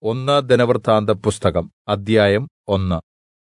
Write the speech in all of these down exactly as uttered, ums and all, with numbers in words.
ഒന്ന് ദിനവൃത്താന്തപുസ്തകം അദ്ധ്യായം ഒന്ന്.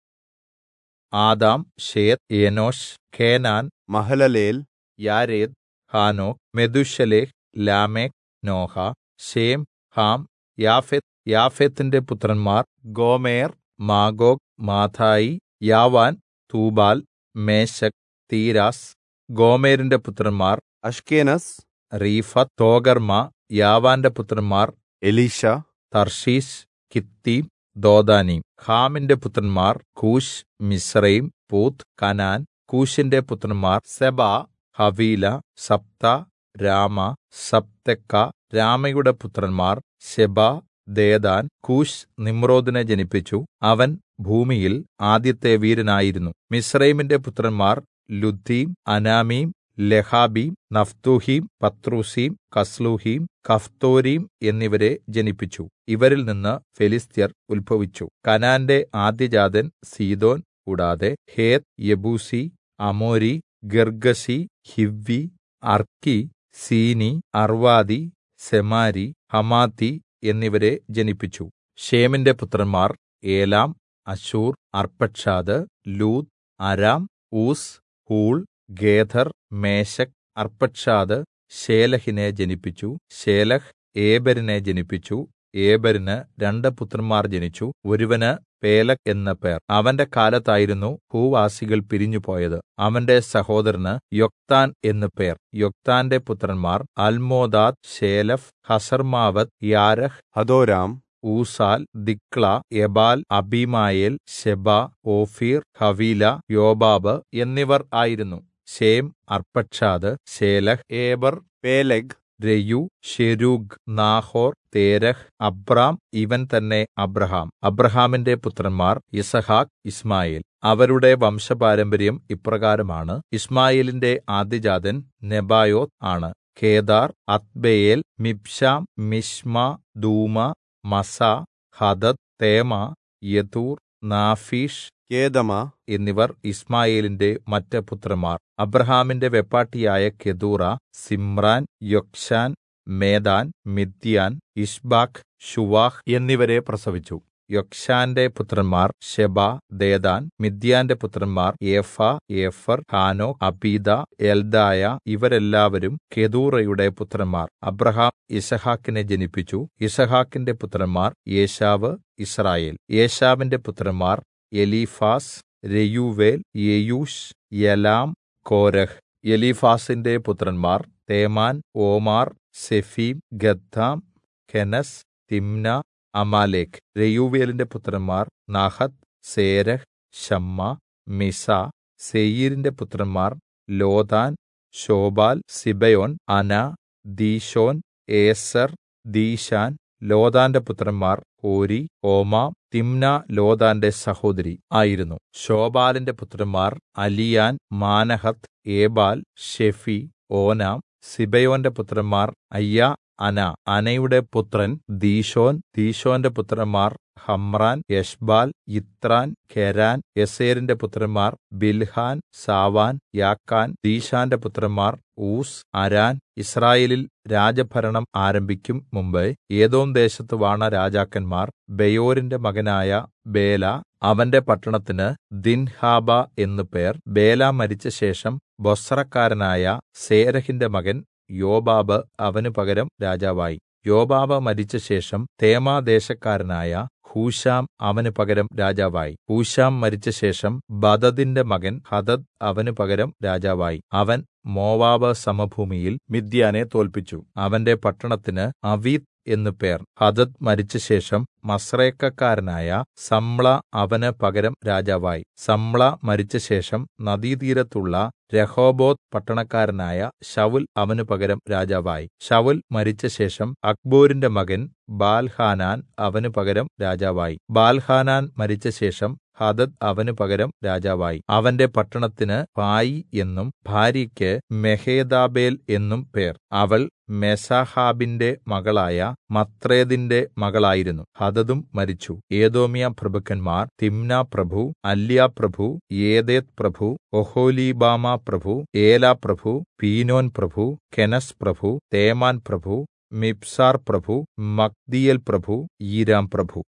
Adam, Seth, Enosh, Kenan, Mahalalel, Jared, Enoch, Methuselah, Lamech, Noah, Shem, Ham, Japheth. യാഫെത്തിന്റെ പുത്രന്മാർ Gomer, Magog, Madai, Javan, Tubal, Meshech, Tiras. ഗോമേരിന്റെ പുത്രന്മാർ അശ്കേനസ്, രീഫത്ത്, തോഗർമ്മ. യാവാന്റെ പുത്രന്മാർ എലീശ, തർശീശ്, കിത്തീം, ദോദാനീം. ഹാമിന്റെ പുത്രന്മാർ കൂശ്, മിസ്രയീം, പൂത്ത്, കനാൻ. കൂശിന്റെ പുത്രന്മാർ സെബാ, ഹവീല, സബ്ത, രാമ, സബ്തെക്ക. രാമയുടെ പുത്രന്മാർ ശെബാ, ദേദാൻ. കൂശ് നിമ്രോദിനെ ജനിപ്പിച്ചു. അവൻ ഭൂമിയിൽ ആദ്യത്തെ വീരനായിരുന്നു. മിസ്രയീമിന്റെ പുത്രന്മാർ ലുദ്ദീം, അനാമീം, ലെഹാബീം, നഫ്തൂഹീം, പത്രൂസീം, കസ്ലൂഹീം, കഫ്തോരീം എന്നിവരെ ജനിപ്പിച്ചു. ഇവരിൽ നിന്ന് ഫെലിസ്ത്യർ ഉത്ഭവിച്ചു. കനാന്റെ ആദ്യജാതൻ സീദോൻ. കൂടാതെ ഹേത്ത്, യെബൂസി, അമോരി, ഗിർഗ്ഗശി, ഹിവ്വി, അർക്കി, സീനി, അർവാദി, സെമാരി, ഹമാത്തി എന്നിവരെ ജനിപ്പിച്ചു. ശേമിന്റെ പുത്രന്മാർ Elam, Asshur, Arpachshad, Lud, Aram, Uz, Hul, Gether, Meshech. Arpachshad ശേലഹിനെ ജനിപ്പിച്ചു. ശേലഹ് ഏബെരിനെ ജനിപ്പിച്ചു. ഏബെരിന് രണ്ട് പുത്രന്മാർ ജനിച്ചു. ഒരുവന് പേലെഗ് എന്ന പേർ. അവന്റെ കാലത്തായിരുന്നു ഭൂവാസികൾ പിരിഞ്ഞുപോയത്. അവന്റെ സഹോദരന് യൊക്താൻ എന്ന് പേർ. യൊക്താന്റെ പുത്രന്മാർ അൽമോദാദ്, ശേലെഫ്, ഹസർമാവത്ത്, യാരഹ്, ഹദോരാം, ഊസാൽ, ദിക്ല, എബാൽ, അബീമായേൽ, ശെബാ, ഓഫീർ, ഹവീല, യോബാബ് എന്നിവർ ആയിരുന്നു. Shem, Arpachshad, Shelah, Eber, Peleg, Reu, Serug, Nahor, Terah, Abram. ഇവൻ തന്നെ അബ്രഹാം. അബ്രഹാമിന്റെ പുത്രന്മാർ യിസ്ഹാക്ക്, ഇസ്മായേൽ. അവരുടെ വംശപാരമ്പര്യം ഇപ്രകാരമാണ്. ഇസ്മായേലിന്റെ ആദ്യജാതൻ നെബായോത്ത് ആണ്. Kedar, Adbeel, Mibsam, Mishma, Dumah, Massa, Hadad, Tema, Jetur, Naphish, Kedemah എന്നിവർ ഇസ്മായേലിന്റെ മറ്റ് പുത്രന്മാർ. അബ്രഹാമിന്റെ വെപ്പാട്ടിയായ Keturah, Zimran, Jokshan, Medan, Midian, Ishbak, Shuah എന്നിവരെ പ്രസവിച്ചു. യൊക്ശാന്റെ പുത്രന്മാർ ശെബാ, ദേദാൻ. മിദ്യാന്റെ പുത്രന്മാർ ഏഫാ, ഏഫർ, ഹാനോക്ക്, അബീദ, എൽദായ. ഇവരെല്ലാവരും കെതൂറയുടെ പുത്രന്മാർ. അബ്രഹാം യിസ്ഹാക്കിനെ ജനിപ്പിച്ചു. യിസ്ഹാക്കിന്റെ പുത്രന്മാർ ഏശാവ്, യിസ്രായേൽ. ഏശാവിന്റെ പുത്രന്മാർ എലീഫാസ്, രെയൂവേൽ, യെയൂശ്, യലാം, കോരഹ്. എലീഫാസിന്റെ പുത്രന്മാർ തേമാൻ, ഓമാർ, സെഫീം, ഗദ്ദാം, കെനസ്, തിമ്ന, അമാലേക്ക്. രെയൂവേലിന്റെ പുത്രന്മാർ നഹത്ത്, സേരഹ്, ശമ്മ, മിസ. സെയീരിന്റെ പുത്രന്മാർ ലോതാൻ, ശോബാൽ, സിബെയോൻ, അന, ദീശോൻ, ഏസർ, ദീശാൻ. ലോതാന്റെ പുത്രന്മാർ ഹോരി, ഓമാം. തിമ്ന ലോതാന്റെ സഹോദരി ആയിരുന്നു. ശോബാലിന്റെ പുത്രന്മാർ അലിയാൻ, മാനഹത്ത്, ഏബാൽ, ഷെഫി, ഓനാം. സിബെയോന്റെ പുത്രന്മാർ അയ്യ, അന. അനയുടെ പുത്രൻ ദീശോൻ. ദീശോന്റെ പുത്രന്മാർ ഹമ്രാൻ, എശ്ബാൽ, യിത്രാൻ, കെരാൻ. യസേരിന്റെ പുത്രന്മാർ ബിൽഹാൻ, സാവാൻ, യാക്കാൻ. ദീശാന്റെ പുത്രന്മാർ ഊസ്, അരാൻ. ഇസ്രായേലിൽ രാജഭരണം ആരംഭിക്കും മുമ്പ് ഏദോം ദേശത്ത് വാണ രാജാക്കന്മാർ ബെയോരിന്റെ മകനായ ബേല. അവന്റെ പട്ടണത്തിന് ദിൻഹാബ എന്നു പേർ. ബേല മരിച്ച ശേഷം ബൊസ്രക്കാരനായ സേരഹിന്റെ മകൻ യോബാബ് അവന് പകരം രാജാവായി. യോബാബ് മരിച്ച ശേഷം തേമാദേശക്കാരനായ ഹൂശാം അവന് പകരം രാജാവായി. ഹൂശാം മരിച്ച ശേഷം ബദദിന്റെ മകൻ ഹദദ് അവന് പകരം രാജാവായി. അവൻ മോവാബ് സമഭൂമിയിൽ മിദ്യാനെ തോൽപ്പിച്ചു. അവന്റെ പട്ടണത്തിന് അവീത്ത് എന്നു പേർ. ഹദദ് മരിച്ച ശേഷം മസ്രേക്കക്കാരനായ സമ്ല അവന് പകരം രാജാവായി. സമ്ല മരിച്ച ശേഷം നദീതീരത്തുള്ള രഹോബോത്ത് പട്ടണക്കാരനായ ശൌൽ അവന് പകരം രാജാവായി. ശൌൽ മരിച്ച ശേഷം അക്ബോരിന്റെ മകൻ ബാൽഹാനാൻ അവന് പകരം രാജാവായി. ബാൽഹാനാൻ മരിച്ച ശേഷം ഹദദ് അവന് പകരം രാജാവായി. അവന്റെ പട്ടണത്തിന് പായി എന്നും ഭാര്യയ്ക്ക് മെഹേതാബേൽ എന്നും പേർ. അവൾ മെസാഹാബിന്റെ മകളായ മത്രേദിന്റെ മകളായിരുന്നു. ഹദദും മരിച്ചു. ഏദോമ്യ പ്രഭുക്കന്മാർ തിമ്ന പ്രഭു, അല്യ പ്രഭു, യേദേത്ത് പ്രഭു, ഒഹൊലീബാമ പ്രഭു, ഏല പ്രഭു, പീനോൻ പ്രഭു, കെനസ് പ്രഭു, തേമാൻ പ്രഭു, മിബ്സാർ പ്രഭു മഗ്ദീയേൽ പ്രഭു ഈരാം പ്രഭു.